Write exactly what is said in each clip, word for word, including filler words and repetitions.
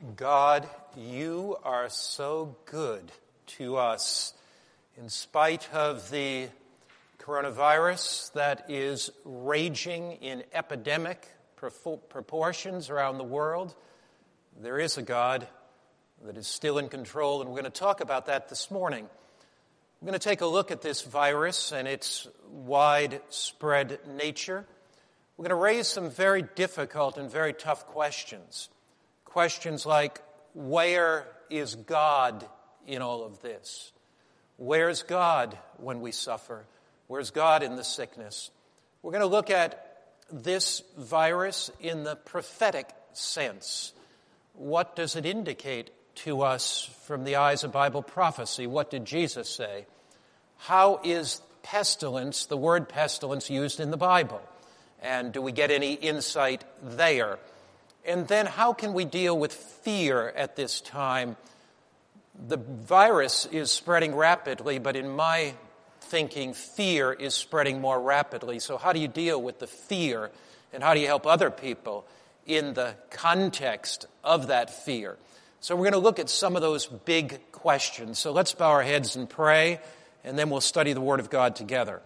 God, you are so good to us. In spite of the coronavirus that is raging in epidemic proportions around the world, there is a God that is still in control, and we're going to talk about that this morning. We're going to take a look at this virus and its widespread nature. We're going to raise some very difficult and very tough questions. Questions like, where is God in all of this? Where's God when we suffer? Where's God in the sickness? We're going to look at this virus in the prophetic sense. What does it indicate to us from the eyes of Bible prophecy? What did Jesus say? How is pestilence, the word pestilence, used in the Bible? And do we get any insight there? And then how can we deal with fear at this time? The virus is spreading rapidly, but in my thinking, fear is spreading more rapidly. So how do you deal with the fear, and how do you help other people in the context of that fear? So we're going to look at some of those big questions. So let's bow our heads and pray, and then we'll study the Word of God together.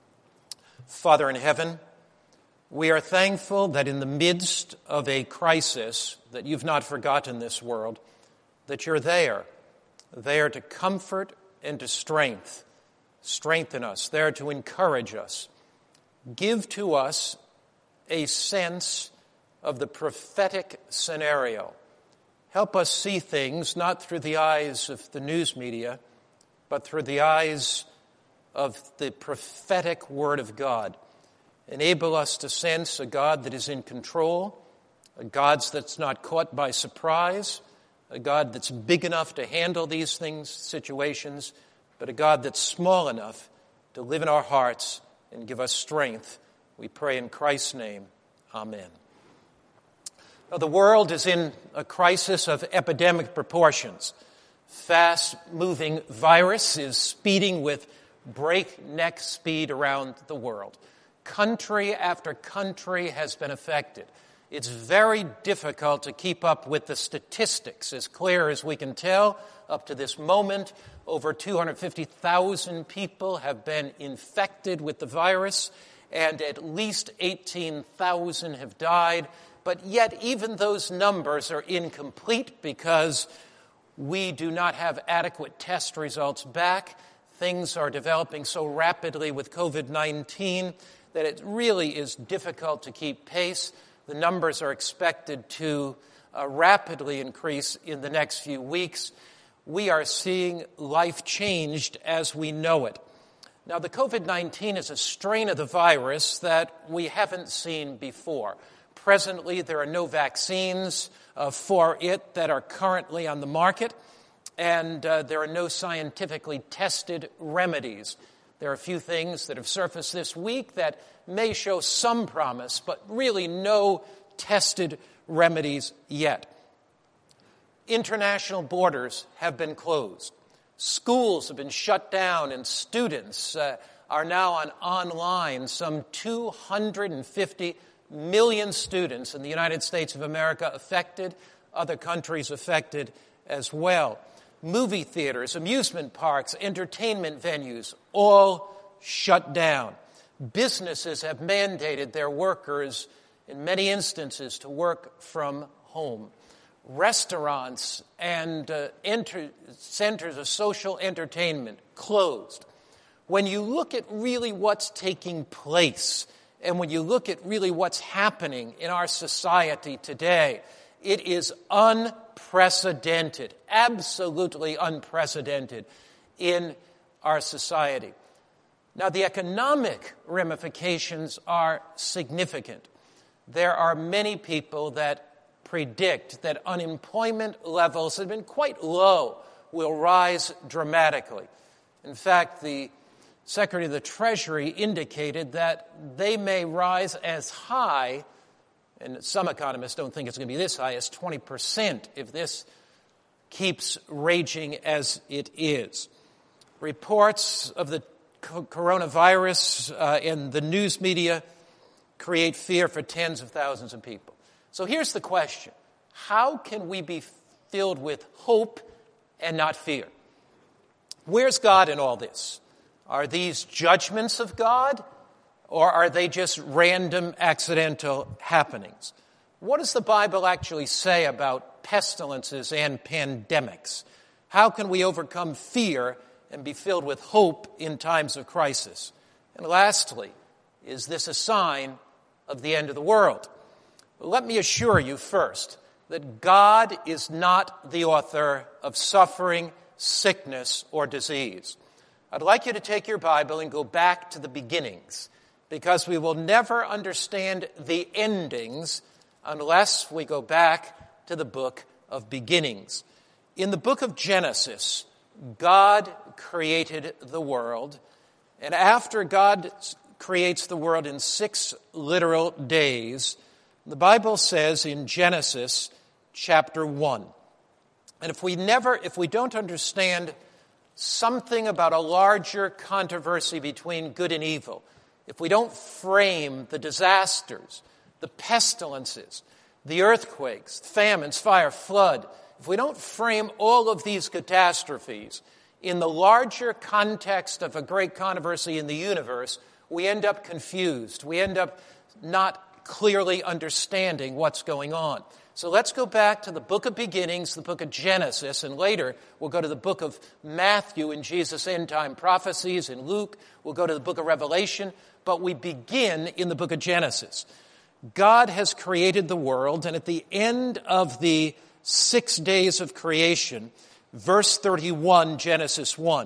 Father in heaven, we are thankful that in the midst of a crisis, that you've not forgotten this world, that you're there, there to comfort and to strength, strengthen us, there to encourage us. Give to us a sense of the prophetic scenario. Help us see things not through the eyes of the news media, but through the eyes of the prophetic Word of God. Enable us to sense a God that is in control, a God that's not caught by surprise, a God that's big enough to handle these things, situations, but a God that's small enough to live in our hearts and give us strength. We pray in Christ's name. Amen. Now, the world is in a crisis of epidemic proportions. Fast-moving virus is speeding with breakneck speed around the world. Country after country has been affected. It's very difficult to keep up with the statistics. As clear as we can tell, up to this moment, over two hundred fifty thousand people have been infected with the virus, and at least eighteen thousand have died. But yet, even those numbers are incomplete because we do not have adequate test results back. Things are developing so rapidly with covid nineteen that it really is difficult to keep pace. The numbers are expected to uh, rapidly increase in the next few weeks. We are seeing life changed as we know it. Now, the covid nineteen is a strain of the virus that we haven't seen before. Presently, there are no vaccines uh, for it that are currently on the market, and uh, there are no scientifically tested remedies. There are a few things that have surfaced this week that may show some promise, but really no tested remedies yet. International borders have been closed. Schools have been shut down, and students uh, are now on online. Some two hundred fifty million students in the United States of America affected, other countries affected as well. Movie theaters, amusement parks, entertainment venues, all shut down. Businesses have mandated their workers, in many instances, to work from home. Restaurants and uh, enter- centers of social entertainment closed. When you look at really what's taking place, and when you look at really what's happening in our society today, it is unprecedented, absolutely unprecedented in our society. Now, the economic ramifications are significant. There are many people that predict that unemployment levels that have been quite low will rise dramatically. In fact, the Secretary of the Treasury indicated that they may rise as high, and some economists don't think it's going to be this high, as twenty percent if this keeps raging as it is. Reports of the coronavirus uh, in the news media create fear for tens of thousands of people. So here's the question. How can we be filled with hope and not fear. Where's God in all this? Are these judgments of God, or are they just random, accidental happenings? What does the Bible actually say about pestilences and pandemics? How can we overcome fear and be filled with hope in times of crisis? And lastly, is this a sign of the end of the world? Let me assure you first that God is not the author of suffering, sickness, or disease. I'd like you to take your Bible and go back to the beginnings, because we will never understand the endings unless we go back to the book of beginnings. In the book of Genesis, God created the world, and after God creates the world in six literal days, the Bible says in Genesis chapter one, and if we never, if we don't understand something about a larger controversy between good and evil, if we don't frame the disasters, the pestilences, the earthquakes, famines, fire, flood, if we don't frame all of these catastrophes in the larger context of a great controversy in the universe, we end up confused. We end up not clearly understanding what's going on. So let's go back to the book of beginnings, the book of Genesis, and later we'll go to the book of Matthew and Jesus' end-time prophecies, and Luke. We'll go to the book of Revelation, but we begin in the book of Genesis. God has created the world, and at the end of the six days of creation, verse thirty-one, Genesis one,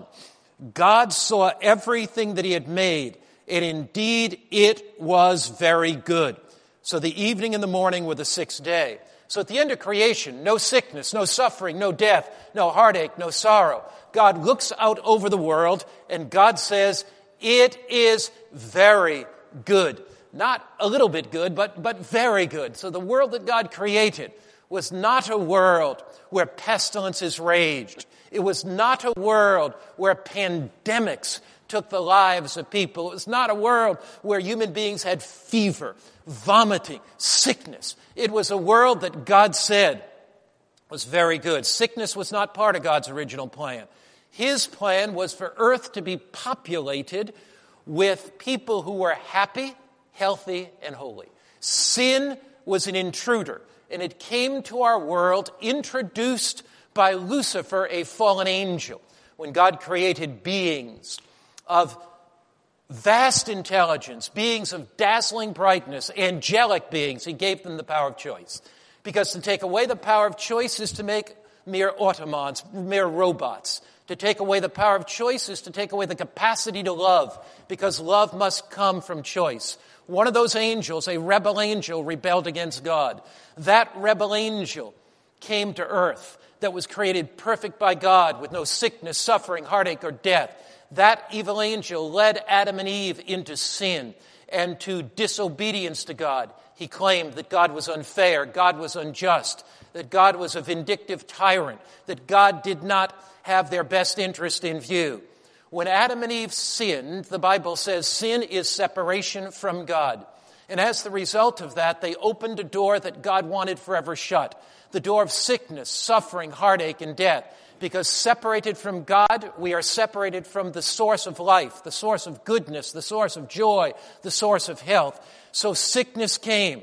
God saw everything that he had made, and indeed it was very good. So the evening and the morning were the sixth day. So at the end of creation, no sickness, no suffering, no death, no heartache, no sorrow. God looks out over the world, and God says, it is very good. Not a little bit good, but, but very good. So the world that God created was not a world where pestilences raged. It was not a world where pandemics took the lives of people. It was not a world where human beings had fever, vomiting, sickness. It was a world that God said was very good. Sickness was not part of God's original plan. His plan was for earth to be populated with people who were happy, healthy, and holy. Sin was an intruder, and it came to our world introduced by Lucifer, a fallen angel, when God created beings of vast intelligence, beings of dazzling brightness, angelic beings. He gave them the power of choice. Because to take away the power of choice is to make mere automats, mere robots. To take away the power of choice is to take away the capacity to love, because love must come from choice. One of those angels, a rebel angel, rebelled against God. That rebel angel came to earth that was created perfect by God with no sickness, suffering, heartache, or death. That evil angel led Adam and Eve into sin and to disobedience to God. He claimed that God was unfair, God was unjust, that God was a vindictive tyrant, that God did not have their best interest in view. When Adam and Eve sinned, the Bible says sin is separation from God. And as the result of that, they opened a door that God wanted forever shut. The door of sickness, suffering, heartache, and death. Because separated from God, we are separated from the source of life, the source of goodness, the source of joy, the source of health. So sickness came.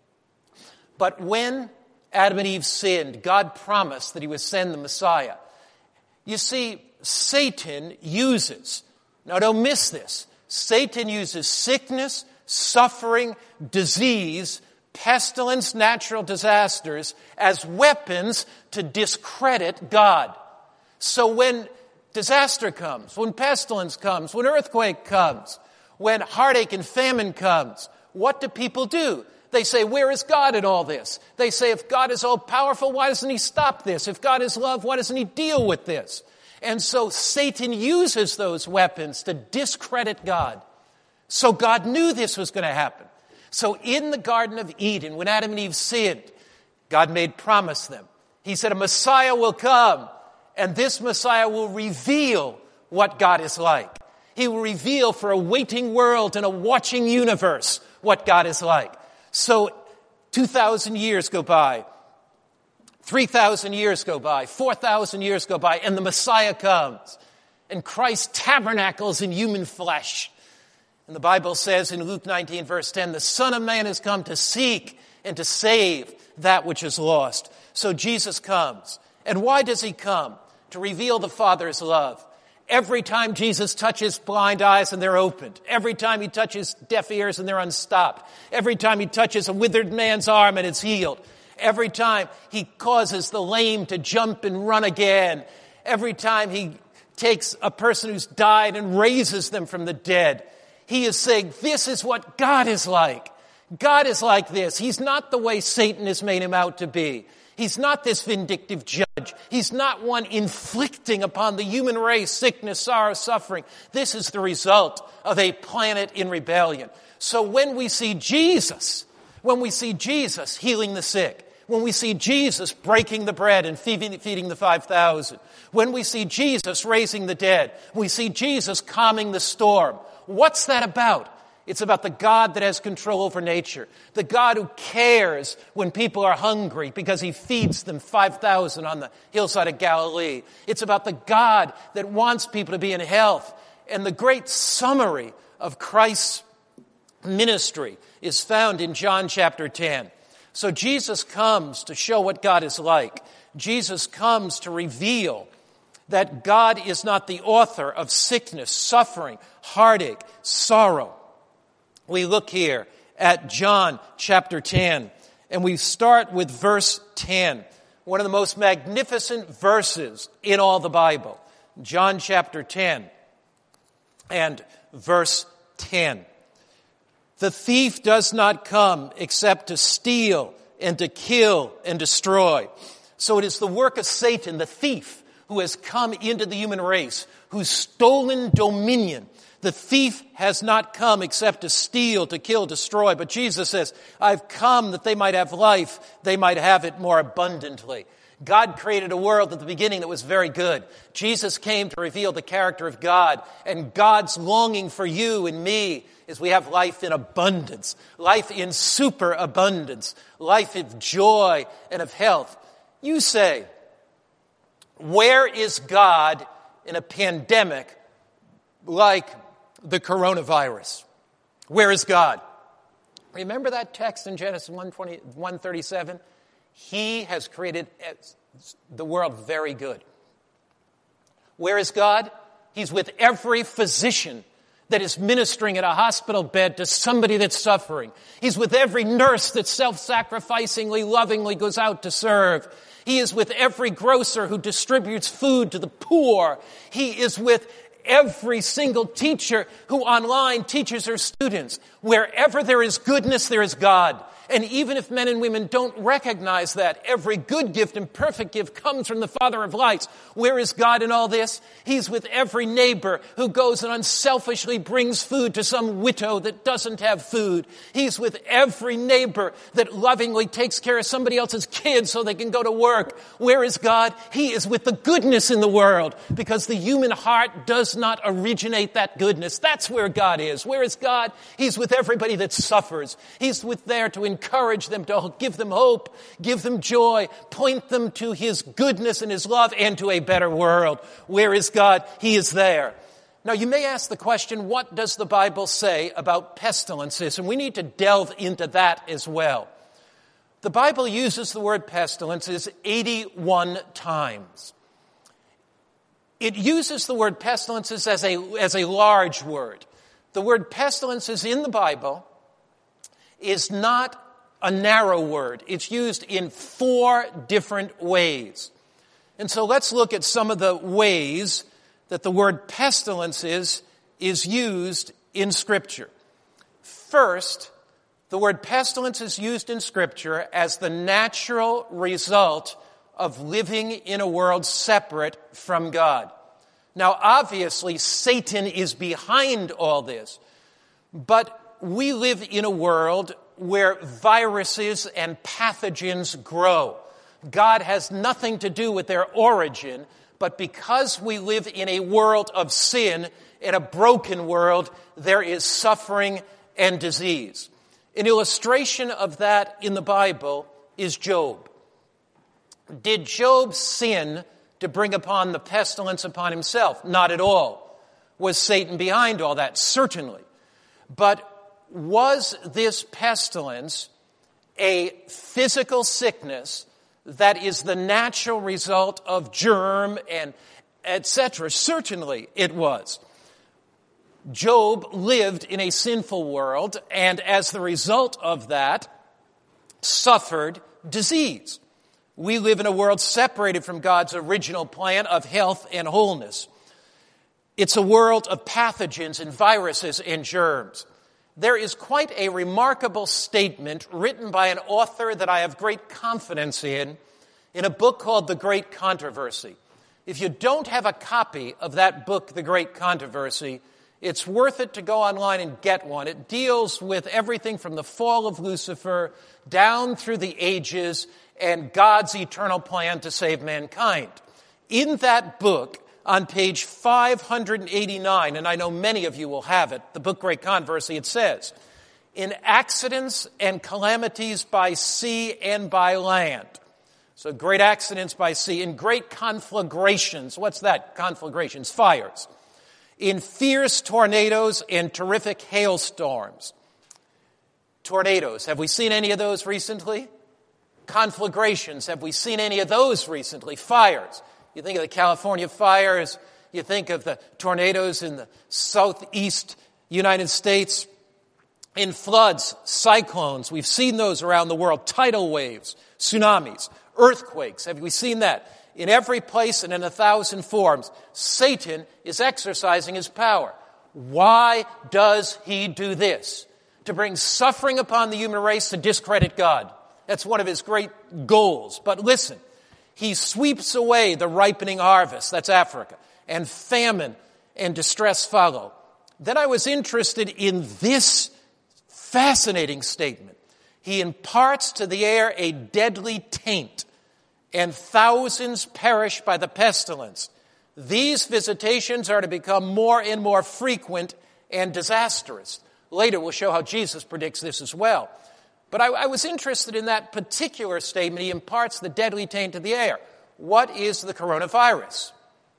But when Adam and Eve sinned, God promised that he would send the Messiah. You see, Satan uses, now don't miss this, Satan uses sickness, suffering, disease, pestilence, natural disasters as weapons to discredit God. So when disaster comes, when pestilence comes, when earthquake comes, when heartache and famine comes, what do people do? They say, where is God in all this? They say, if God is all powerful, why doesn't he stop this? If God is love, why doesn't he deal with this? And so Satan uses those weapons to discredit God. So God knew this was going to happen. So in the Garden of Eden, when Adam and Eve sinned, God made promise to them. He said, a Messiah will come, and this Messiah will reveal what God is like. He will reveal for a waiting world and a watching universe what God is like. So two thousand years go by. three thousand years go by, four thousand years go by, and the Messiah comes. And Christ tabernacles in human flesh. And the Bible says in Luke nineteen, verse ten, the Son of Man has come to seek and to save that which is lost. So Jesus comes. And why does he come? To reveal the Father's love. Every time Jesus touches blind eyes and they're opened. Every time he touches deaf ears and they're unstopped. Every time he touches a withered man's arm and it's healed. Every time he causes the lame to jump and run again. Every time he takes a person who's died and raises them from the dead. He is saying, this is what God is like. God is like this. He's not the way Satan has made him out to be. He's not this vindictive judge. He's not one inflicting upon the human race sickness, sorrow, suffering. This is the result of a planet in rebellion. So when we see Jesus, when we see Jesus healing the sick, when we see Jesus breaking the bread and feeding, feeding the five thousand, when we see Jesus raising the dead, we see Jesus calming the storm. What's that about? It's about the God that has control over nature. The God who cares when people are hungry because he feeds them five thousand on the hillside of Galilee. It's about the God that wants people to be in health. And the great summary of Christ's ministry is found in John chapter ten. So Jesus comes to show what God is like. Jesus comes to reveal that God is not the author of sickness, suffering, heartache, sorrow. We look here at John chapter ten, and we start with verse ten, one of the most magnificent verses in all the Bible. John chapter ten and verse ten. The thief does not come except to steal and to kill and destroy. So it is the work of Satan, the thief, who has come into the human race, who's stolen dominion. The thief has not come except to steal, to kill, destroy. But Jesus says, I've come that they might have life, they might have it more abundantly. God created a world at the beginning that was very good. Jesus came to reveal the character of God, and God's longing for you and me is we have life in abundance, life in superabundance, life of joy and of health. You say, where is God in a pandemic like the coronavirus? Where is God? Remember that text in Genesis one twenty, one thirty-seven? He has created the world very good. Where is God? He's with every physician that is ministering at a hospital bed to somebody that's suffering. He's with every nurse that self-sacrificingly, lovingly goes out to serve. He is with every grocer who distributes food to the poor. He is with every single teacher who online teaches her students. Wherever there is goodness, there is God. And even if men and women don't recognize that, every good gift and perfect gift comes from the Father of lights. Where is God in all this? He's with every neighbor who goes and unselfishly brings food to some widow that doesn't have food. He's with every neighbor that lovingly takes care of somebody else's kids so they can go to work. Where is God? He is with the goodness in the world, because the human heart does not originate that goodness. That's where God is. Where is God? He's with everybody that suffers. He's with there to encourage them, to give them hope, give them joy, point them to his goodness and his love and to a better world. Where is God? He is there. Now, you may ask the question, what does the Bible say about pestilences? And we need to delve into that as well. The Bible uses the word pestilences eighty-one times. It uses the word pestilences as a, as a large word. The word pestilences in the Bible is not a narrow word. It's used in four different ways. And so let's look at some of the ways that the word pestilences is used in Scripture. First, the word pestilence is used in Scripture as the natural result of living in a world separate from God. Now, obviously, Satan is behind all this, but we live in a world where viruses and pathogens grow. God has nothing to do with their origin, but because we live in a world of sin, in a broken world, there is suffering and disease. An illustration of that in the Bible is Job. Did Job sin to bring upon the pestilence upon himself? Not at all. Was Satan behind all that? Certainly. But was this pestilence a physical sickness that is the natural result of germ and et cetera? Certainly it was. Job lived in a sinful world, and as the result of that, suffered disease. We live in a world separated from God's original plan of health and wholeness. It's a world of pathogens and viruses and germs. There is quite a remarkable statement written by an author that I have great confidence in, in a book called The Great Controversy. If you don't have a copy of that book, The Great Controversy, it's worth it to go online and get one. It deals with everything from the fall of Lucifer down through the ages and God's eternal plan to save mankind. In that book, on page five hundred eighty-nine, and I know many of you will have it, the book Great Controversy, it says, in accidents and calamities by sea and by land. So great accidents by sea, in great conflagrations. What's that? Conflagrations, fires. In fierce tornadoes and terrific hailstorms. Tornadoes, have we seen any of those recently? Conflagrations, have we seen any of those recently? Fires. You think of the California fires, you think of the tornadoes in the southeast United States. In floods, cyclones, we've seen those around the world, tidal waves, tsunamis, earthquakes. Have we seen that? In every place and in a thousand forms, Satan is exercising his power. Why does he do this? To bring suffering upon the human race, to discredit God. That's one of his great goals. But listen, he sweeps away the ripening harvest, that's Africa, and famine and distress follow. Then I was interested in this fascinating statement. He imparts to the air a deadly taint, and thousands perish by the pestilence. These visitations are to become more and more frequent and disastrous. Later we'll show how Jesus predicts this as well. But I, I was interested in that particular statement. He imparts the deadly taint to the air. What is the coronavirus?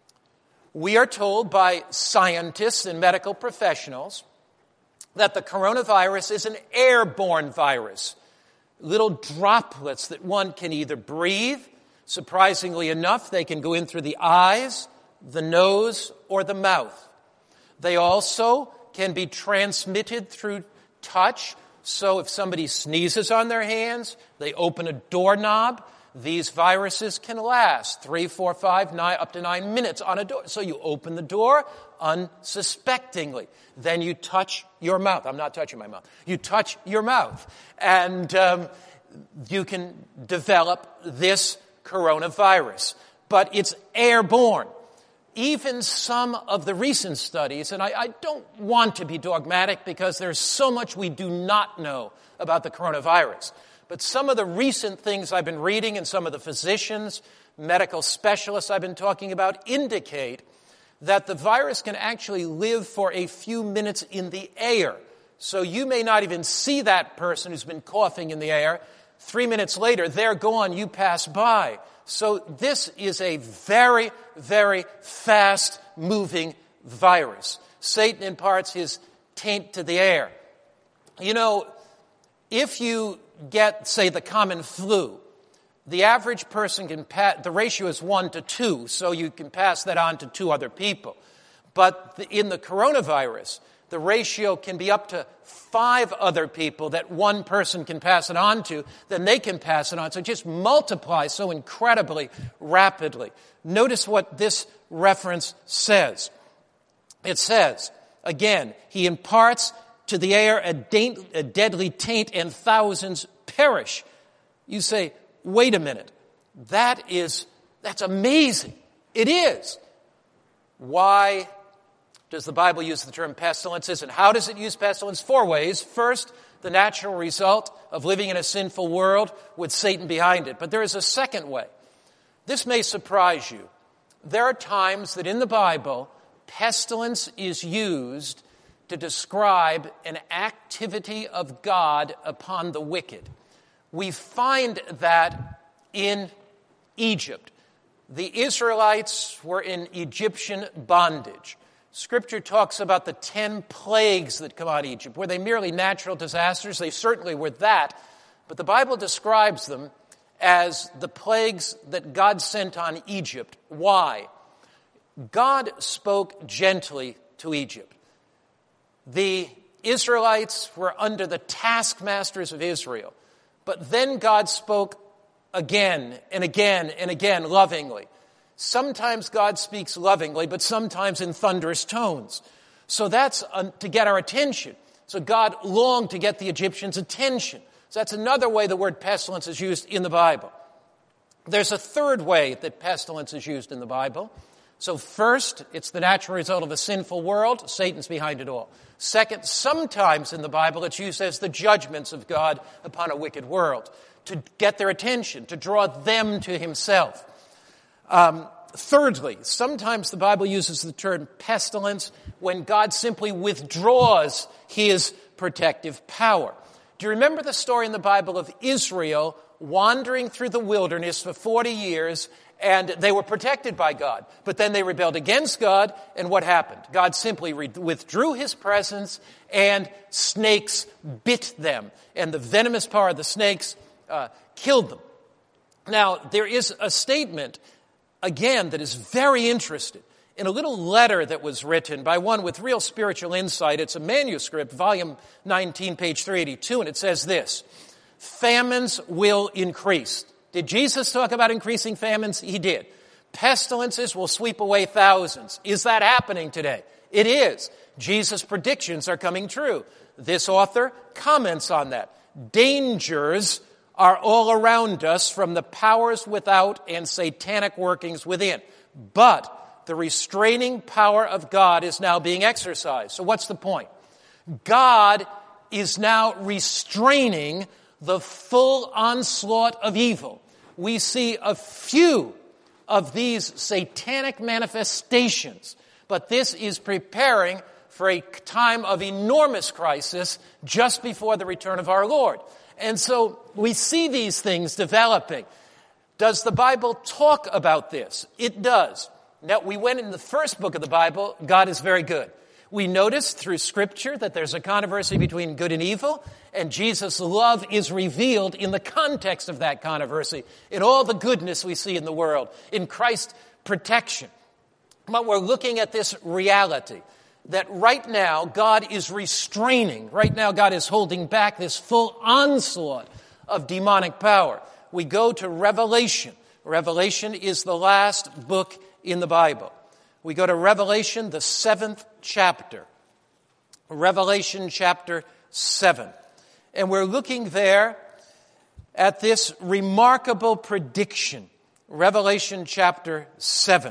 We are told by scientists and medical professionals that the coronavirus is an airborne virus. Little droplets that one can either breathe. Surprisingly enough, they can go in through the eyes, the nose, or the mouth. They also can be transmitted through touch. So if somebody sneezes on their hands, they open a doorknob, these viruses can last three, four, five, nine, up to nine minutes on a door. So you open the door unsuspectingly. Then you touch your mouth. I'm not touching my mouth. You touch your mouth. And um, you can develop this coronavirus. But it's airborne. Even some of the recent studies, and I, I don't want to be dogmatic because there's so much we do not know about the coronavirus, but some of the recent things I've been reading and some of the physicians, medical specialists I've been talking about indicate that the virus can actually live for a few minutes in the air. So you may not even see that person who's been coughing in the air. Three minutes later, they're gone, you pass by. So this is a very, very fast-moving virus. Satan imparts his taint to the air. You know, if you get, say, the common flu, the average person can pass, the ratio is one to two, so you can pass that on to two other people. But the, in the coronavirus, the ratio can be up to five other people that one person can pass it on to, then they can pass it on. So it just multiplies so incredibly rapidly. Notice what this reference says. It says, again, he imparts to the air a, da- a deadly taint and thousands perish. You say, wait a minute. That is, that's amazing. It is. Why does the Bible use the term pestilences? And how does it use pestilence? Four ways. First, the natural result of living in a sinful world with Satan behind it. But there is a second way. This may surprise you. There are times that in the Bible, pestilence is used to describe an activity of God upon the wicked. We find that in Egypt. The Israelites were in Egyptian bondage. Scripture talks about the ten plagues that come out of Egypt. Were they merely natural disasters? They certainly were that. But the Bible describes them as the plagues that God sent on Egypt. Why? God spoke gently to Egypt. The Israelites were under the taskmasters of Israel. But then God spoke again and again and again lovingly. Sometimes God speaks lovingly, but sometimes in thunderous tones. So that's uh, to get our attention. So God longed to get the Egyptians' attention. So that's another way the word pestilence is used in the Bible. There's a third way that pestilence is used in the Bible. So first, it's the natural result of a sinful world. Satan's behind it all. Second, sometimes in the Bible it's used as the judgments of God upon a wicked world, to get their attention, to draw them to himself. Um, thirdly, sometimes the Bible uses the term pestilence when God simply withdraws his protective power. Do you remember the story in the Bible of Israel wandering through the wilderness for forty years, and they were protected by God? But then they rebelled against God, and what happened? God simply re- withdrew his presence, and snakes bit them. And the venomous power of the snakes uh, killed them. Now, there is a statement, again, that is very interesting. In a little letter that was written by one with real spiritual insight, it's a manuscript, volume nineteen, page three eighty-two, and it says this: famines will increase. Did Jesus talk about increasing famines? He did. Pestilences will sweep away thousands. Is that happening today? It is. Jesus' predictions are coming true. This author comments on that. Dangers are all around us from the powers without and satanic workings within. But the restraining power of God is now being exercised. So what's the point? God is now restraining the full onslaught of evil. We see a few of these satanic manifestations, but this is preparing for a time of enormous crisis just before the return of our Lord. And so we see these things developing. Does the Bible talk about this? It does. Now, we went in the first book of the Bible, God is very good. We noticed through Scripture that there's a controversy between good and evil, and Jesus' love is revealed in the context of that controversy, in all the goodness we see in the world, in Christ's protection. But we're looking at this reality, that right now God is restraining, right now God is holding back this full onslaught of demonic power. We go to Revelation. Revelation is the last book in the Bible. We go to Revelation, the seventh chapter. Revelation chapter seven. And we're looking there at this remarkable prediction. Revelation chapter seven.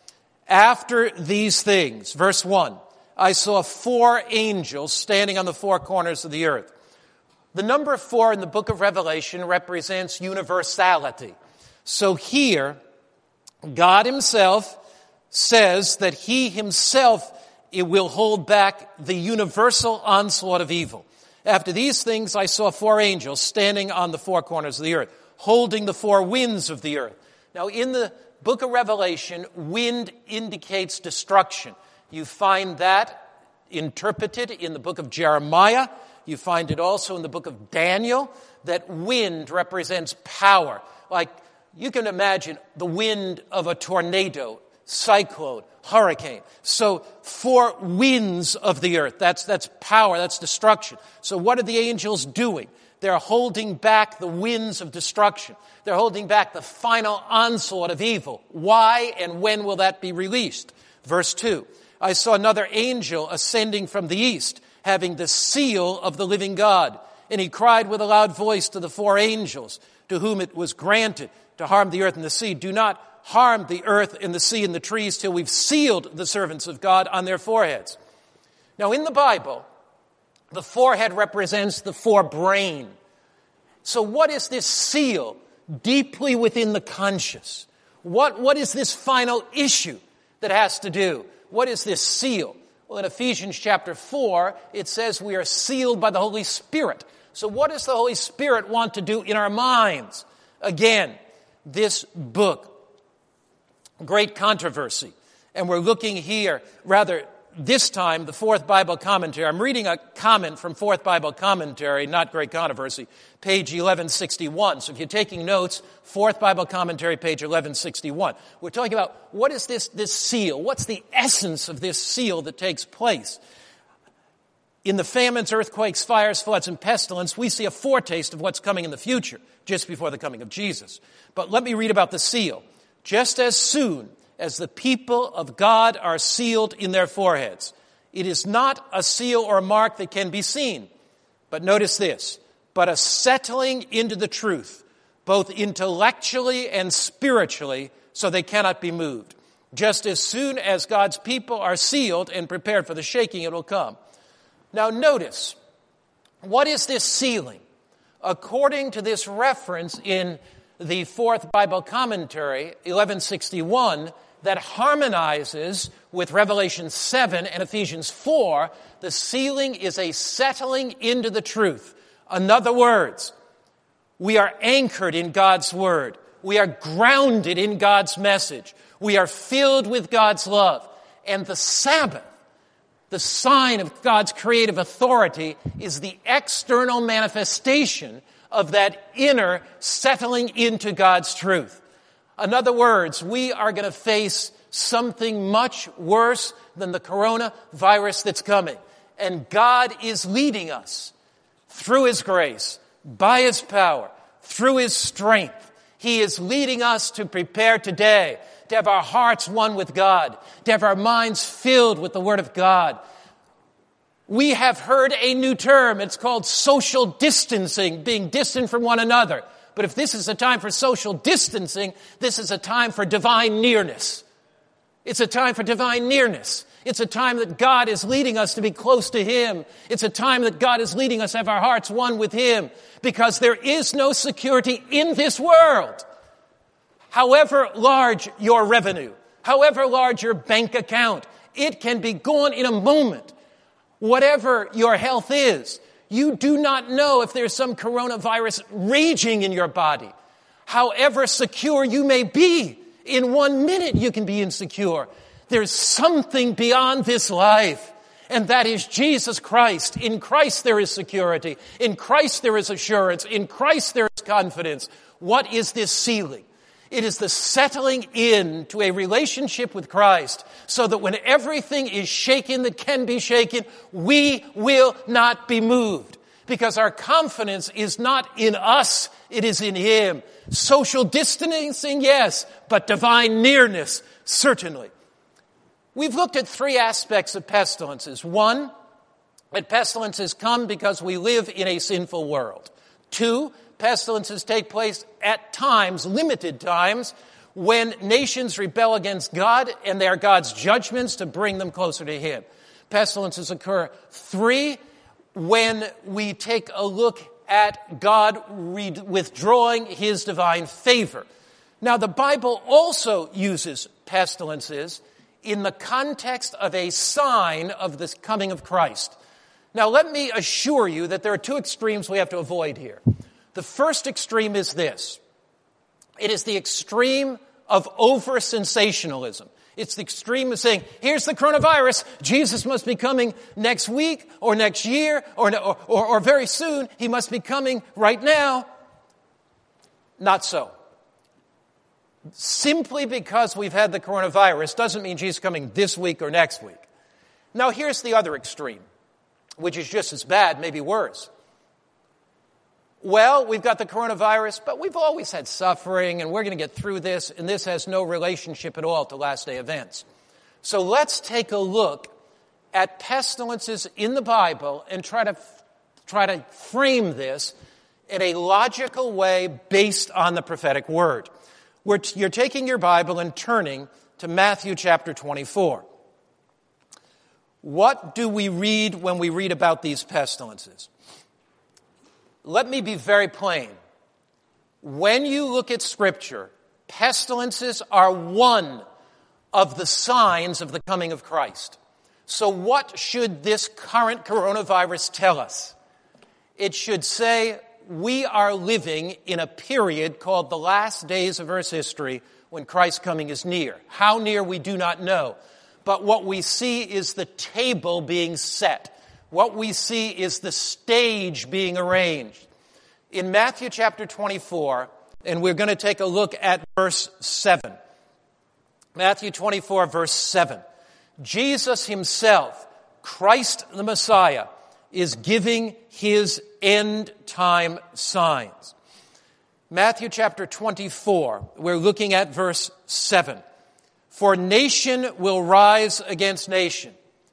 After these things, verse one, I saw four angels standing on the four corners of the earth. The number four in the book of Revelation represents universality. So here, God himself says that he himself it will hold back the universal onslaught of evil. After these things, I saw four angels standing on the four corners of the earth, holding the four winds of the earth. Now, in the book of Revelation, wind indicates destruction. You find that interpreted in the book of Jeremiah. You find it also in the book of Daniel, that wind represents power. Like, you can imagine the wind of a tornado, cyclone, hurricane. So four winds of the earth. That's, that's power. That's destruction. So what are the angels doing? They're holding back the winds of destruction. They're holding back the final onslaught of evil. Why and when will that be released? Verse two. I saw another angel ascending from the east, having the seal of the living God. And he cried with a loud voice to the four angels, to whom it was granted to harm the earth and the sea, do not harm the earth and the sea and the trees till we've sealed the servants of God on their foreheads. Now, in the Bible, the forehead represents the forebrain. So what is this seal deeply within the conscious? What, what is this final issue that has to do? What is this seal? Well, in Ephesians chapter four, it says we are sealed by the Holy Spirit. So what does the Holy Spirit want to do in our minds? Again, this book. Great controversy. And we're looking here, rather, this time, the Fourth Bible Commentary. I'm reading a comment from Fourth Bible Commentary, not Great Controversy, page eleven sixty-one. So if you're taking notes, Fourth Bible Commentary, page eleven sixty-one. We're talking about what is this, this seal? What's the essence of this seal that takes place? In the famines, earthquakes, fires, floods, and pestilence, we see a foretaste of what's coming in the future, just before the coming of Jesus. But let me read about the seal. Just as soon as the people of God are sealed in their foreheads, it is not a seal or a mark that can be seen. But notice this, but a settling into the truth, both intellectually and spiritually, so they cannot be moved. Just as soon as God's people are sealed and prepared for the shaking, it will come. Now notice, what is this sealing? According to this reference in the Fourth Bible Commentary, eleven sixty-one, that harmonizes with Revelation seven and Ephesians four, the sealing is a settling into the truth. In other words, we are anchored in God's Word. We are grounded in God's message. We are filled with God's love. And the Sabbath, the sign of God's creative authority, is the external manifestation of that inner settling into God's truth. In other words, we are going to face something much worse than the coronavirus that's coming. And God is leading us through His grace, by His power, through His strength. He is leading us to prepare today, to have our hearts one with God, to have our minds filled with the Word of God. We have heard a new term. It's called social distancing, being distant from one another. But if this is a time for social distancing, this is a time for divine nearness. It's a time for divine nearness. It's a time that God is leading us to be close to Him. It's a time that God is leading us to have our hearts one with Him, because there is no security in this world. However large your revenue, however large your bank account, it can be gone in a moment. Whatever your health is, you do not know if there's some coronavirus raging in your body. However secure you may be, in one minute you can be insecure. There's something beyond this life, and that is Jesus Christ. In Christ there is security. In Christ there is assurance. In Christ there is confidence. What is this sealing? It is the settling in to a relationship with Christ, so that when everything is shaken that can be shaken, we will not be moved. Because our confidence is not in us, it is in Him. Social distancing, yes, but divine nearness, certainly. We've looked at three aspects of pestilences. One, that pestilences come because we live in a sinful world. Two, pestilences take place at times, limited times, when nations rebel against God, and they are God's judgments to bring them closer to Him. Pestilences occur. Three, when we take a look at God re- withdrawing His divine favor. Now, the Bible also uses pestilences in the context of a sign of the coming of Christ. Now, let me assure you that there are two extremes we have to avoid here. The first extreme is this. It is the extreme of over-sensationalism. It's the extreme of saying, here's the coronavirus, Jesus must be coming next week or next year or, or, or, or very soon. He must be coming right now. Not so. Simply because we've had the coronavirus doesn't mean Jesus is coming this week or next week. Now here's the other extreme, which is just as bad, maybe worse. Well, we've got the coronavirus, but we've always had suffering, and we're going to get through this, and this has no relationship at all to last-day events. So let's take a look at pestilences in the Bible and try to try to frame this in a logical way based on the prophetic word. We're t- you're taking your Bible and turning to Matthew chapter twenty-four. What do we read when we read about these pestilences? Let me be very plain. When you look at Scripture, pestilences are one of the signs of the coming of Christ. So what should this current coronavirus tell us? It should say we are living in a period called the last days of Earth's history when Christ's coming is near. How near, we do not know. But what we see is the table being set. What we see is the stage being arranged. In Matthew chapter twenty-four, and we're going to take a look at verse seven. Matthew twenty-four, verse seven. Jesus himself, Christ the Messiah, is giving his end-time signs. Matthew chapter twenty-four, we're looking at verse seven. For nation will rise against nation.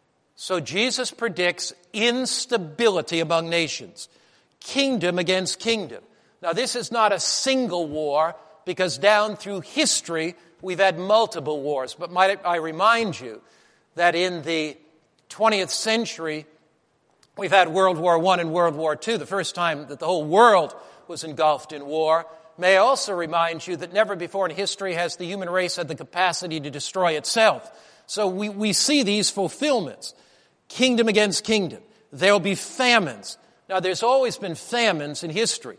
So Jesus predicts instability among nations, kingdom against kingdom. Now this is not a single war, because down through history we've had multiple wars. But might I remind you that in the twentieth century we've had World War One and World War Two, the first time that the whole world was engulfed in war. May I also remind you that never before in history has the human race had the capacity to destroy itself. So we, we see these fulfillments. Kingdom against kingdom. There will be famines. Now there's always been famines in history.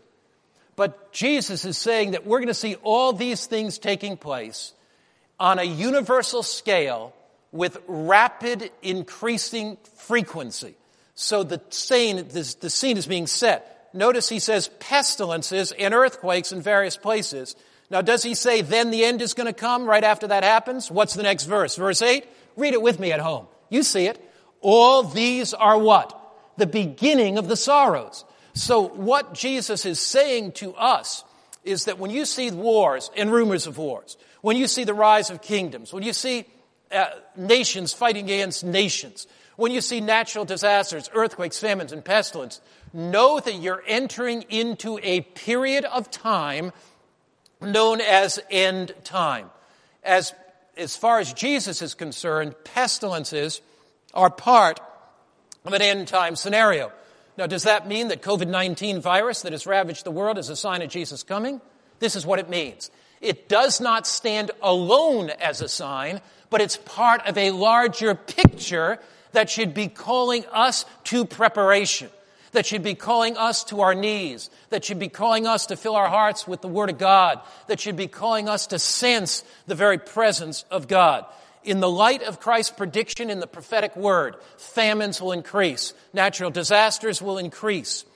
But Jesus is saying that we're going to see all these things taking place on a universal scale with rapid increasing frequency. So the scene, the scene is being set. Notice he says pestilences and earthquakes in various places. Now does he say then the end is going to come right after that happens? What's the next verse? Verse eight? Read it with me at home. You see it. All these are what? The beginning of the sorrows. So what Jesus is saying to us is that when you see wars and rumors of wars, when you see the rise of kingdoms, when you see uh, nations fighting against nations, when you see natural disasters, earthquakes, famines, and pestilence, know that you're entering into a period of time known as end time. As, as far as Jesus is concerned, pestilences are part of an end time scenario. Now, does that mean that covid nineteen virus that has ravaged the world is a sign of Jesus' coming? This is what it means. It does not stand alone as a sign, but it's part of a larger picture that should be calling us to preparation, that should be calling us to our knees, that should be calling us to fill our hearts with the Word of God, that should be calling us to sense the very presence of God. In the light of Christ's prediction in the prophetic word, famines will increase, natural disasters will increase.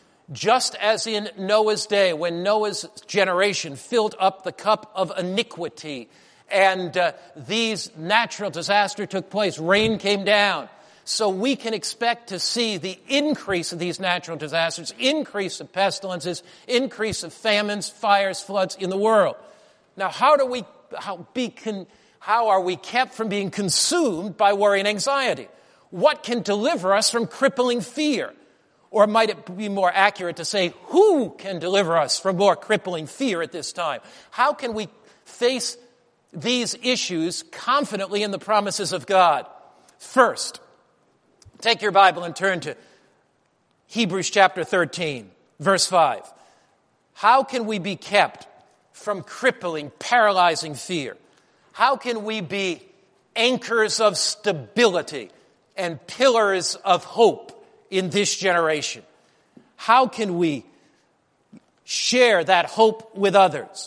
Just as in Noah's day, when Noah's generation filled up the cup of iniquity, and uh, these natural disasters took place, rain came down. So we can expect to see the increase of these natural disasters, increase of pestilences, increase of famines, fires, floods in the world. Now, how do we how be con, how are we kept from being consumed by worry and anxiety? What can deliver us from crippling fear? Or might it be more accurate to say, who can deliver us from more crippling fear at this time? How can we face these issues confidently in the promises of God? First, take your Bible and turn to Hebrews chapter thirteen, verse five. How can we be kept from crippling, paralyzing fear? How can we be anchors of stability and pillars of hope in this generation? How can we share that hope with others?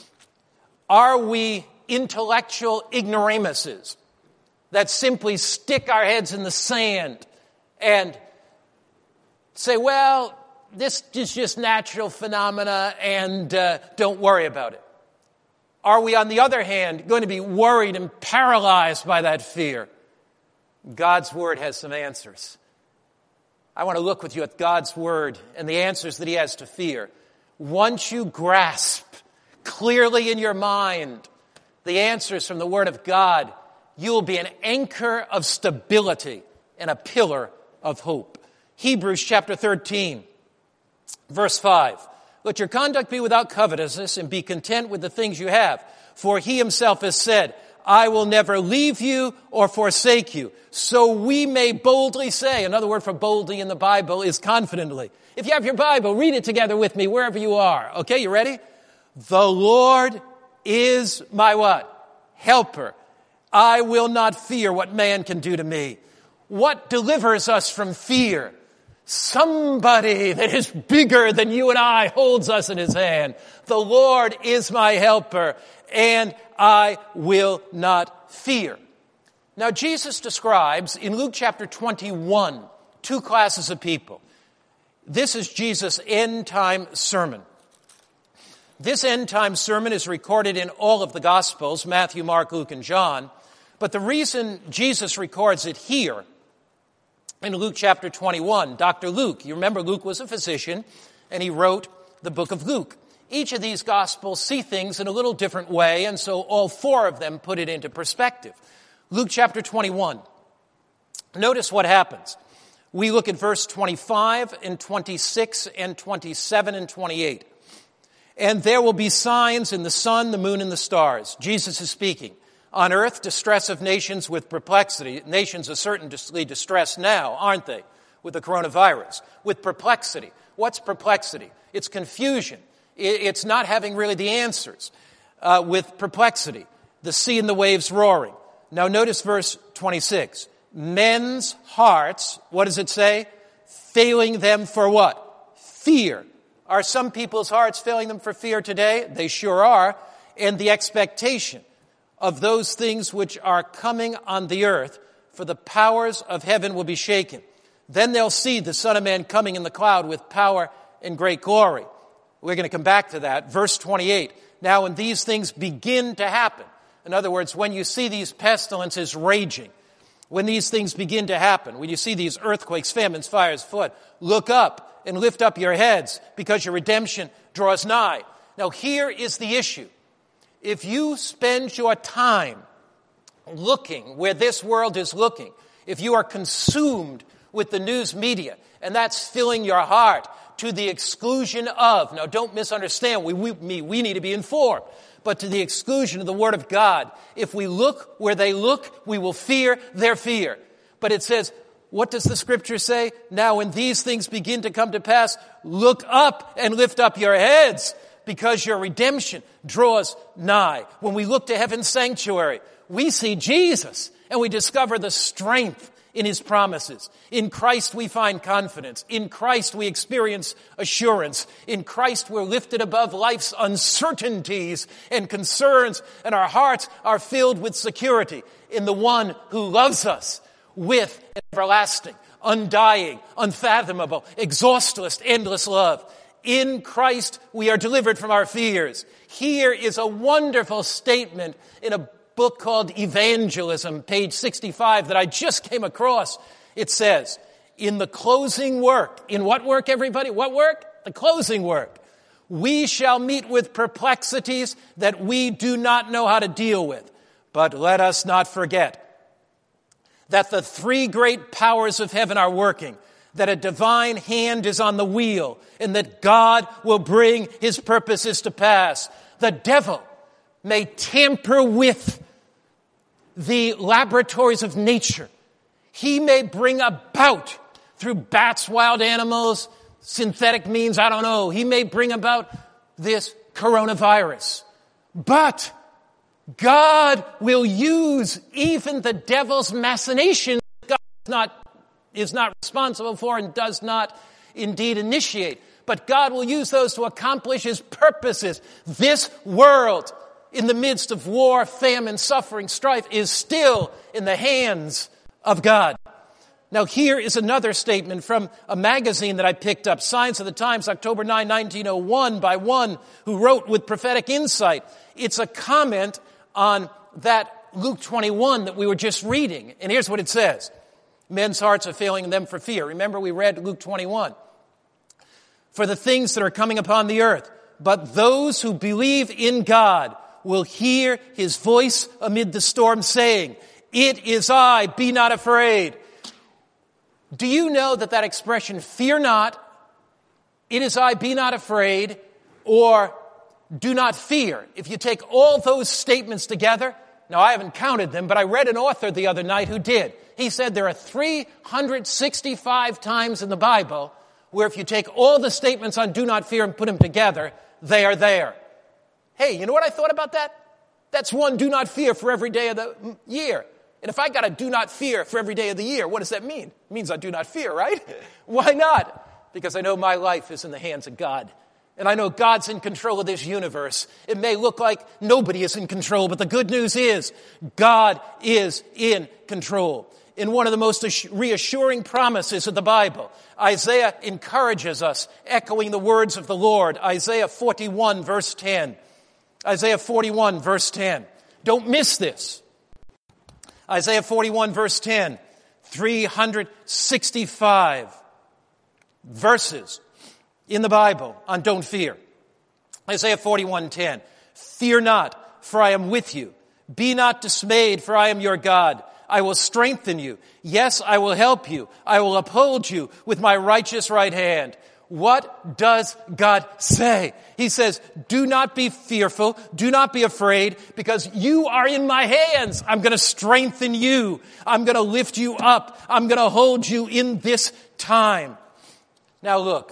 Are we intellectual ignoramuses that simply stick our heads in the sand and say, well, this is just natural phenomena and uh, don't worry about it? Are we, on the other hand, going to be worried and paralyzed by that fear? God's Word has some answers. I want to look with you at God's Word and the answers that He has to fear. Once you grasp clearly in your mind the answers from the Word of God, you will be an anchor of stability and a pillar of hope. Hebrews chapter thirteen, verse five. Let your conduct be without covetousness and be content with the things you have. For He Himself has said, I will never leave you or forsake you. So we may boldly say, another word for boldly in the Bible is confidently. If you have your Bible, read it together with me wherever you are. Okay, you ready? The Lord is my what? Helper. I will not fear what man can do to me. What delivers us from fear? Somebody that is bigger than you and I holds us in his hand. The Lord is my helper, and I will not fear. Now, Jesus describes in Luke chapter twenty-one two classes of people. This is Jesus' end-time sermon. This end-time sermon is recorded in all of the Gospels, Matthew, Mark, Luke, and John. But the reason Jesus records it here in Luke chapter twenty-one, Doctor Luke, you remember Luke was a physician, and he wrote the book of Luke. Each of these Gospels see things in a little different way, and so all four of them put it into perspective. Luke chapter twenty-one. Notice what happens. We look at verse twenty-five and twenty-six and twenty-seven and twenty-eight. And there will be signs in the sun, the moon, and the stars. Jesus is speaking. On earth, distress of nations with perplexity. Nations are certainly distressed now, aren't they? With the coronavirus. With perplexity. What's perplexity? It's confusion. It's not having really the answers. Uh, with perplexity. The sea and the waves roaring. Now notice verse twenty-six. Men's hearts, what does it say? Failing them for what? Fear. Are some people's hearts failing them for fear today? They sure are. And the expectation of those things which are coming on the earth, for the powers of heaven will be shaken. Then they'll see the Son of Man coming in the cloud with power and great glory. We're going to come back to that. Verse twenty-eight. Now when these things begin to happen, in other words, when you see these pestilences raging, when these things begin to happen, when you see these earthquakes, famines, fires, flood, look up and lift up your heads because your redemption draws nigh. Now here is the issue. If you spend your time looking where this world is looking, if you are consumed with the news media, and that's filling your heart to the exclusion of, now don't misunderstand, we, we, me, we need to be informed, but to the exclusion of the Word of God. If we look where they look, we will fear their fear. But it says, what does the Scripture say? Now when these things begin to come to pass, look up and lift up your heads, because your redemption draws nigh. When we look to heaven's sanctuary, we see Jesus, and we discover the strength in his promises. In Christ we find confidence. In Christ we experience assurance. In Christ we're lifted above life's uncertainties and concerns, and our hearts are filled with security in the one who loves us with everlasting, undying, unfathomable, exhaustless, endless love. In Christ we are delivered from our fears. Here is a wonderful statement in a book called Evangelism, page sixty-five, that I just came across. It says, in the closing work, in what work, everybody? What work? The closing work. We shall meet with perplexities that we do not know how to deal with. But let us not forget that the three great powers of heaven are working, that a divine hand is on the wheel, and that God will bring his purposes to pass. The devil may tamper with the laboratories of nature. He may bring about, through bats, wild animals, synthetic means, I don't know, he may bring about this coronavirus. But God will use even the devil's machinations God is not, is not responsible for and does not indeed initiate. But God will use those to accomplish his purposes. This world, in the midst of war, famine, suffering, strife, is still in the hands of God. Now here is another statement from a magazine that I picked up, Signs of the Times, October ninth, nineteen oh one, by one who wrote with prophetic insight. It's a comment on that Luke twenty-one that we were just reading. And here's what it says. Men's hearts are failing them for fear. Remember, we read Luke twenty-one. For the things that are coming upon the earth. But those who believe in God will hear his voice amid the storm saying, "It is I, be not afraid." Do you know that that expression, fear not, it is I, be not afraid, or do not fear, if you take all those statements together, now I haven't counted them, but I read an author the other night who did. He said there are three hundred sixty-five times in the Bible where if you take all the statements on do not fear and put them together, they are there. Hey, you know what I thought about that? That's one do not fear for every day of the year. And if I got a do not fear for every day of the year, what does that mean? It means I do not fear, right? Why not? Because I know my life is in the hands of God. And I know God's in control of this universe. It may look like nobody is in control, but the good news is God is in control. In one of the most reassuring promises of the Bible, Isaiah encourages us, echoing the words of the Lord. Isaiah forty-one, verse ten. Isaiah forty-one, verse ten. Don't miss this. Isaiah forty-one, verse ten. three hundred sixty-five verses in the Bible on don't fear. Isaiah forty-one, ten. Fear not, for I am with you. Be not dismayed, for I am your God. I will strengthen you. Yes, I will help you. I will uphold you with my righteous right hand. What does God say? He says, do not be fearful. Do not be afraid, because you are in my hands. I'm going to strengthen you. I'm going to lift you up. I'm going to hold you in this time. Now look,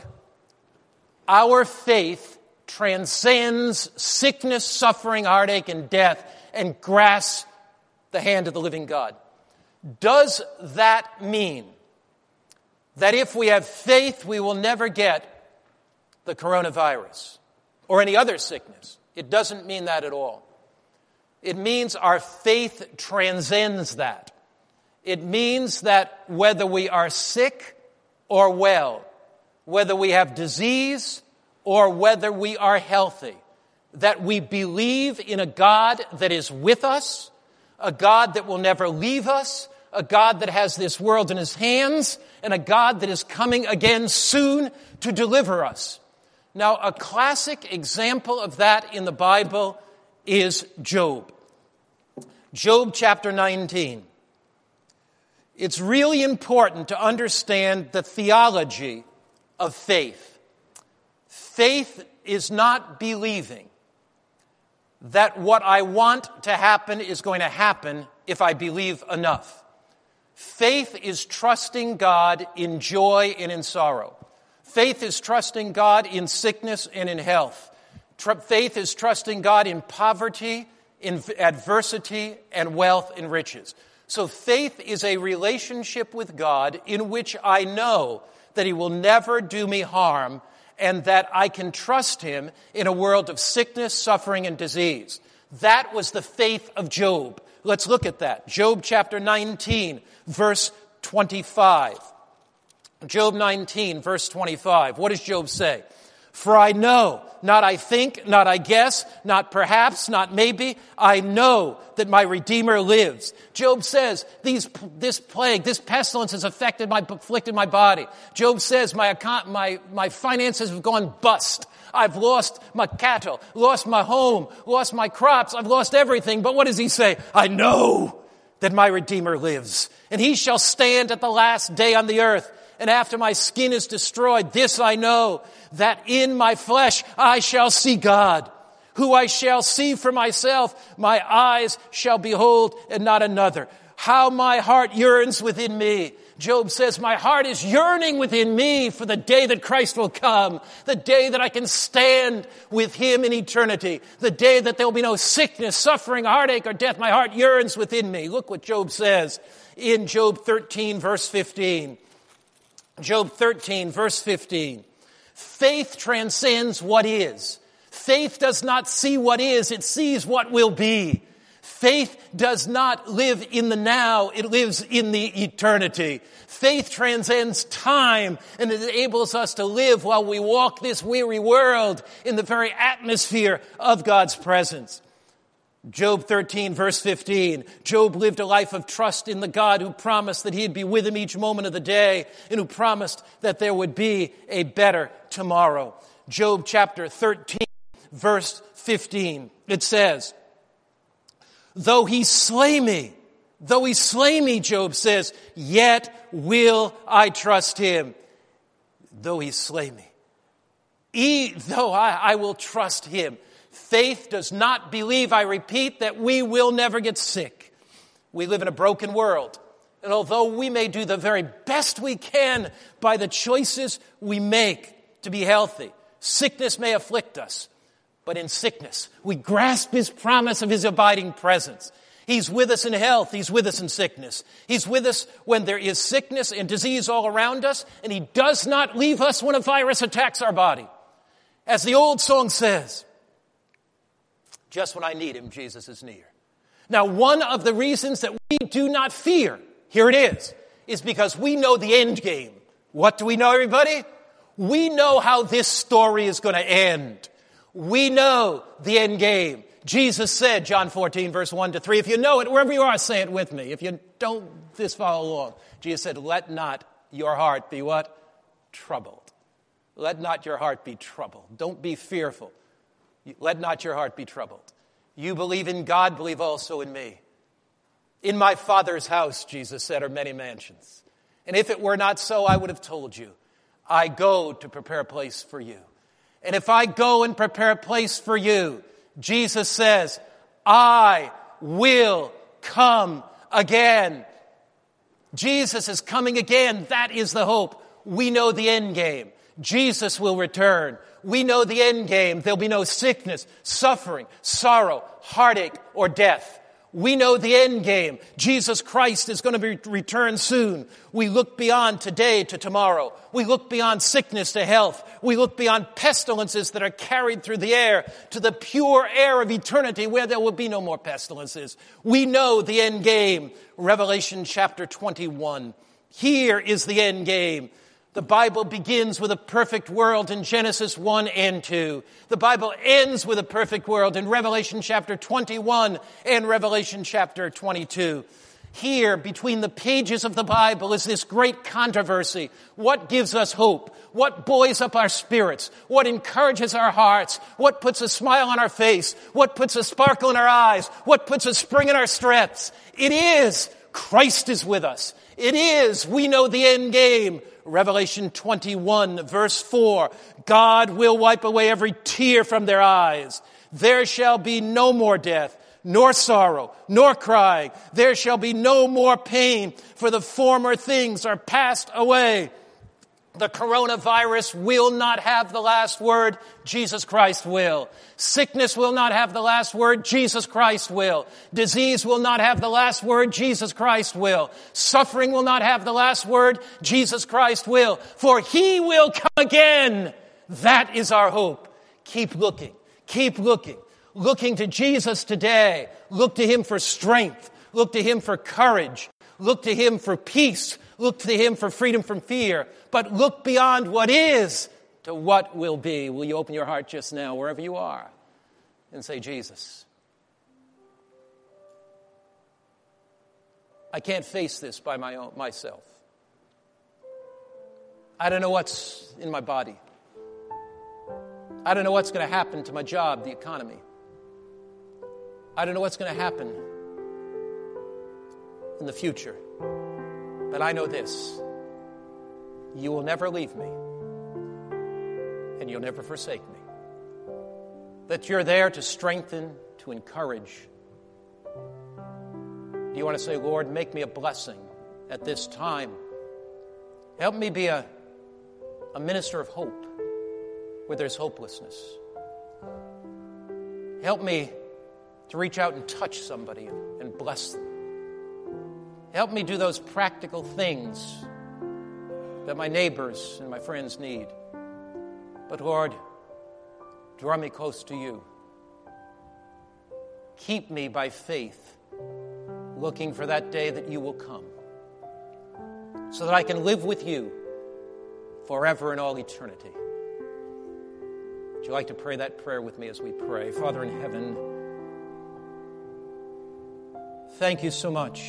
our faith transcends sickness, suffering, heartache, and death and grasps the hand of the living God. Does that mean that if we have faith, we will never get the coronavirus or any other sickness? It doesn't mean that at all. It means our faith transcends that. It means that whether we are sick or well, whether we have disease or whether we are healthy, that we believe in a God that is with us, a God that will never leave us, a God that has this world in his hands, and a God that is coming again soon to deliver us. Now, a classic example of that in the Bible is Job. Job chapter nineteen. It's really important to understand the theology of faith. Faith is not believing that what I want to happen is going to happen if I believe enough. Faith is trusting God in joy and in sorrow. Faith is trusting God in sickness and in health. Tr- faith is trusting God in poverty, in adversity, and wealth and riches. So faith is a relationship with God in which I know that he will never do me harm and that I can trust him in a world of sickness, suffering, and disease. That was the faith of Job. Let's look at that. Job chapter nineteen, verse twenty-five. Job nineteen, verse twenty-five. What does Job say? For I know, not I think, not I guess, not perhaps, not maybe, I know that my Redeemer lives. Job says, These, this plague, this pestilence has affected my, afflicted my body. Job says, my, account, my, my finances have gone bust. I've lost my cattle, lost my home, lost my crops, I've lost everything. But what does he say? I know that my Redeemer lives, and he shall stand at the last day on the earth. And after my skin is destroyed, this I know, that in my flesh I shall see God, who I shall see for myself. My eyes shall behold and not another. How my heart yearns within me. Job says, my heart is yearning within me for the day that Christ will come, the day that I can stand with him in eternity, the day that there will be no sickness, suffering, heartache, or death. My heart yearns within me. Look what Job says in Job thirteen, verse fifteen. Job thirteen, verse fifteen. Faith transcends what is. Faith does not see what is, it sees what will be. Faith does not live in the now, it lives in the eternity. Faith transcends time and it enables us to live while we walk this weary world in the very atmosphere of God's presence. Job thirteen, verse fifteen. Job lived a life of trust in the God who promised that he'd be with him each moment of the day and who promised that there would be a better tomorrow. Job chapter thirteen, verse fifteen. It says, Though he slay me, though he slay me, Job says, yet will I trust him. Though he slay me, e- though I, I will trust him. Faith does not believe, I repeat, that we will never get sick. We live in a broken world. And although we may do the very best we can by the choices we make to be healthy, sickness may afflict us. But in sickness, we grasp his promise of his abiding presence. He's with us in health. He's with us in sickness. He's with us when there is sickness and disease all around us, and he does not leave us when a virus attacks our body. As the old song says, just when I need him, Jesus is near. Now, one of the reasons that we do not fear, here it is, is because we know the end game. What do we know, everybody? We know how this story is going to end. We know the end game. Jesus said, John fourteen, verse one to three, if you know it, wherever you are, say it with me. If you don't, just follow along. Jesus said, let not your heart be what? Troubled. Let not your heart be troubled. Don't be fearful. Let not your heart be troubled. You believe in God, believe also in me. In my Father's house, Jesus said, are many mansions. And if it were not so, I would have told you. I go to prepare a place for you. And if I go and prepare a place for you, Jesus says, I will come again. Jesus is coming again. That is the hope. We know the end game. Jesus will return. We know the end game. There'll be no sickness, suffering, sorrow, heartache, or death. We know the end game. Jesus Christ is going to be return soon. We look beyond today to tomorrow. We look beyond sickness to health. We look beyond pestilences that are carried through the air to the pure air of eternity where there will be no more pestilences. We know the end game. Revelation chapter twenty-one. Here is the end game. The Bible begins with a perfect world in Genesis one and two. The Bible ends with a perfect world in Revelation chapter twenty-one and Revelation chapter twenty-two. Here, between the pages of the Bible, is this great controversy. What gives us hope? What buoys up our spirits? What encourages our hearts? What puts a smile on our face? What puts a sparkle in our eyes? What puts a spring in our steps? It is Christ is with us. It is, we know the end game. Revelation twenty-one, verse four, God will wipe away every tear from their eyes. There shall be no more death, nor sorrow, nor crying. There shall be no more pain, for the former things are passed away. The coronavirus will not have the last word. Jesus Christ will. Sickness will not have the last word. Jesus Christ will. Disease will not have the last word. Jesus Christ will. Suffering will not have the last word. Jesus Christ will. For he will come again. That is our hope. Keep looking. Keep looking. Looking to Jesus today. Look to him for strength. Look to him for courage. Look to him for peace. Look to him for freedom from fear. But look beyond what is to what will be. Will you open your heart just now, wherever you are, and say, Jesus, I can't face this by my own, myself. I don't know what's in my body. I don't know what's going to happen to my job, the economy. I don't know what's going to happen in the future. But I know this. You will never leave me. And you'll never forsake me. That you're there to strengthen, to encourage. Do you want to say, Lord, make me a blessing at this time. Help me be a, a minister of hope where there's hopelessness. Help me to reach out and touch somebody and, and bless them. Help me do those practical things that my neighbors and my friends need. But Lord, draw me close to you. Keep me by faith, looking for that day that you will come, so that I can live with you forever in all eternity. Would you like to pray that prayer with me as we pray? Father in heaven, thank you so much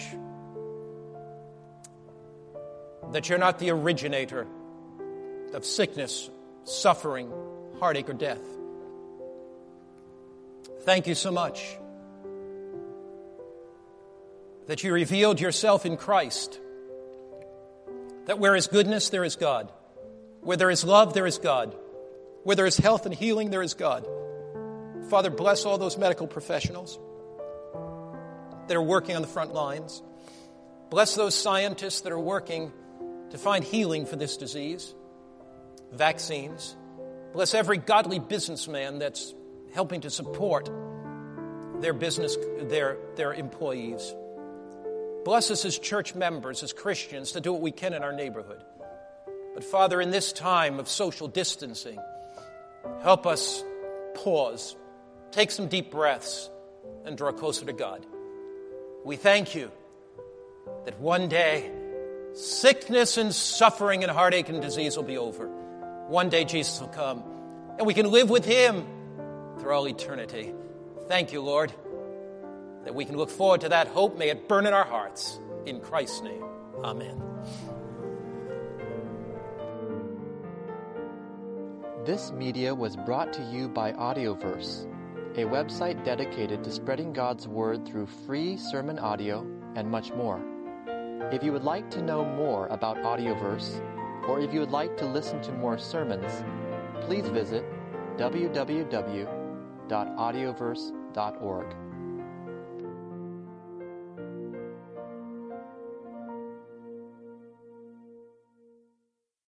that you're not the originator of sickness, suffering, heartache, or death. Thank you so much that you revealed yourself in Christ, that where is goodness, there is God. Where there is love, there is God. Where there is health and healing, there is God. Father, bless all those medical professionals that are working on the front lines. Bless those scientists that are working to find healing for this disease, vaccines. Bless every godly businessman that's helping to support their business, their, their employees. Bless us as church members, as Christians, to do what we can in our neighborhood. But Father, in this time of social distancing, help us pause, take some deep breaths, and draw closer to God. We thank you that one day sickness and suffering and heartache and disease will be over. One day Jesus will come, and we can live with him through all eternity. Thank you, Lord, that we can look forward to that hope. May it burn in our hearts. In Christ's name, amen. This media was brought to you by Audioverse, a website dedicated to spreading God's Word through free sermon audio and much more. If you would like to know more about Audioverse, or if you would like to listen to more sermons, please visit w w w dot audioverse dot org.